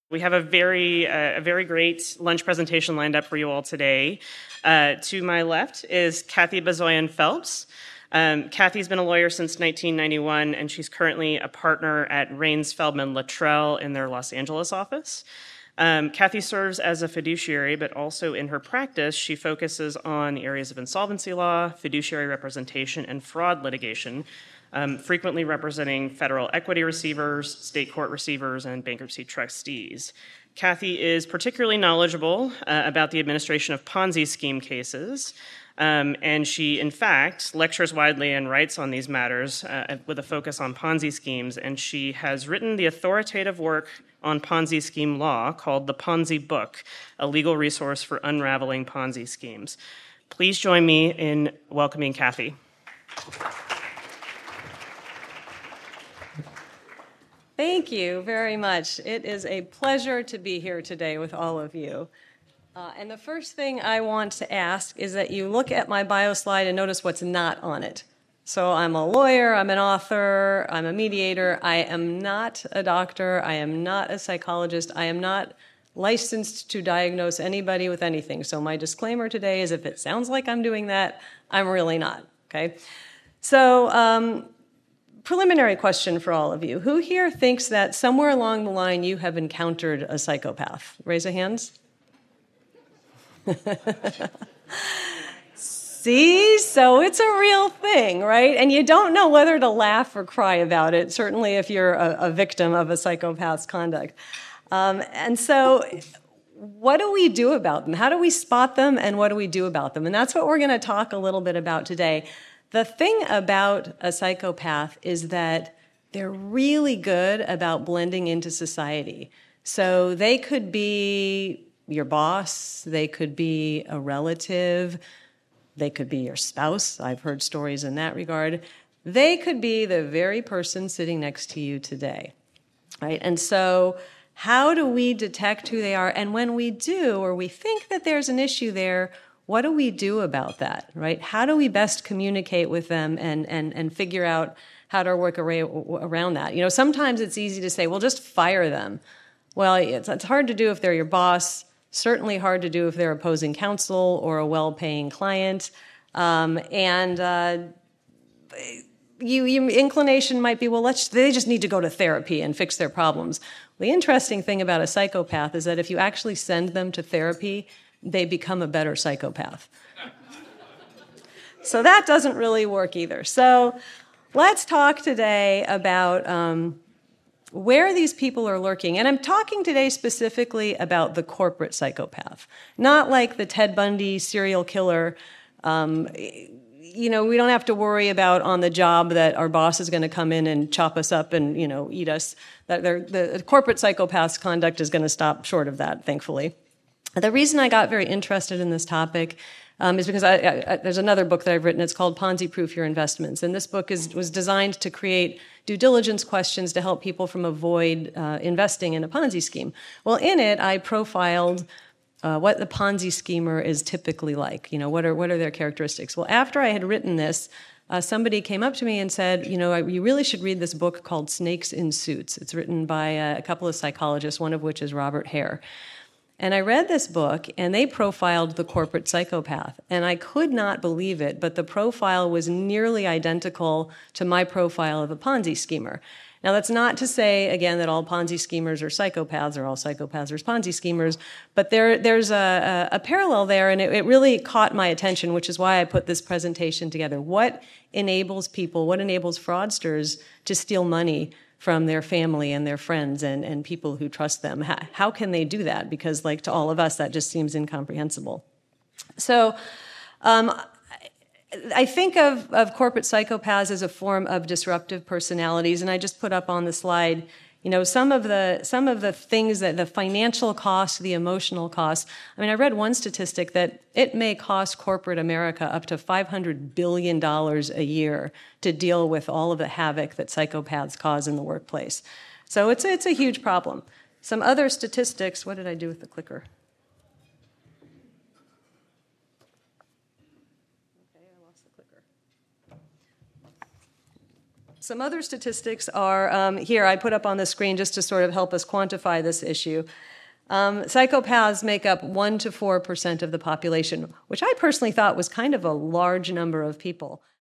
We have a very great lunch presentation lined up for you all today. To my left is Kathy Bazoyan Phelps. Kathy's been a lawyer since 1991, and she's currently a partner at Rains Feldman Luttrell in their Los Angeles office. Kathy serves as a fiduciary, but also in her practice, she focuses on the areas of insolvency law, fiduciary representation, and fraud litigation, frequently representing federal equity receivers, state court receivers, and bankruptcy trustees. Kathy is particularly knowledgeable about the administration of Ponzi scheme cases, and she, in fact, lectures widely and writes on these matters with a focus on Ponzi schemes, and she has written the authoritative work on Ponzi scheme law called The Ponzi Book, a legal resource for unraveling Ponzi schemes. Please join me in welcoming Kathy. Thank you very much. It is a pleasure to be here today with all of you. And the first thing I want to ask is that you look at my bio slide and notice what's not on it. So I'm a lawyer, I'm an author, I'm a mediator. I am not a doctor, I am not a psychologist, I am not licensed to diagnose anybody with anything. So my disclaimer today is if it sounds like I'm doing that, I'm really not, okay? So, preliminary question for all of you. Who here thinks that somewhere along the line you have encountered a psychopath? Raise your hands. See, so it's a real thing, right? And you don't know whether to laugh or cry about it, certainly if you're a victim of a psychopath's conduct. And so what do we do about them? How do we spot them, and what do we do about them? And that's what we're going to talk a little bit about today. The thing about a psychopath is that they're really good about blending into society. So they could be your boss, they could be a relative, they could be your spouse. I've heard stories in that regard. They could be the very person sitting next to you today, right? And so how do we detect who they are? And when we do, or we think that there's an issue there, what do we do about that, right? How do we best communicate with them and figure out how to work around that? You know, sometimes it's easy to say, well, just fire them. Well, it's hard to do if they're your boss, certainly hard to do if they're opposing counsel or a well-paying client. Your inclination might be, well, they just need to go to therapy and fix their problems. The interesting thing about a psychopath is that if you actually send them to therapy, they become a better psychopath. So that doesn't really work either. So let's talk today about where these people are lurking. And I'm talking today specifically about the corporate psychopath, not like the Ted Bundy serial killer. We don't have to worry about on the job that our boss is going to come in and chop us up and, eat us. The corporate psychopath's conduct is going to stop short of that, thankfully. The reason I got very interested in this topic is because there's another book that I've written. It's called Ponzi Proof Your Investments. And this book was designed to create due diligence questions to help people from avoid investing in a Ponzi scheme. Well, in it, I profiled what the Ponzi schemer is typically like. What are their characteristics? Well, after I had written this, somebody came up to me and said, you really should read this book called Snakes in Suits. It's written by a couple of psychologists, one of which is Robert Hare. And I read this book, and they profiled the corporate psychopath. And I could not believe it, but the profile was nearly identical to my profile of a Ponzi schemer. Now, that's not to say, again, that all Ponzi schemers are psychopaths, or all psychopaths are Ponzi schemers, but there's a parallel there, and it really caught my attention, which is why I put this presentation together. What enables fraudsters to steal money from their family and their friends and people who trust them? How can they do that? Because, like to all of us, that just seems incomprehensible. So I think of corporate psychopaths as a form of disruptive personalities, and I just put up on the slide, some of the things that the financial cost, the emotional cost. I mean, I read one statistic that it may cost corporate America up to $500 billion a year to deal with all of the havoc that psychopaths cause in the workplace. So it's a huge problem. Some other statistics. What did I do with the clicker? Some other statistics are here, I put up on the screen just to sort of help us quantify this issue. Psychopaths make up 1 to 4% of the population, which I personally thought was kind of a large number of people.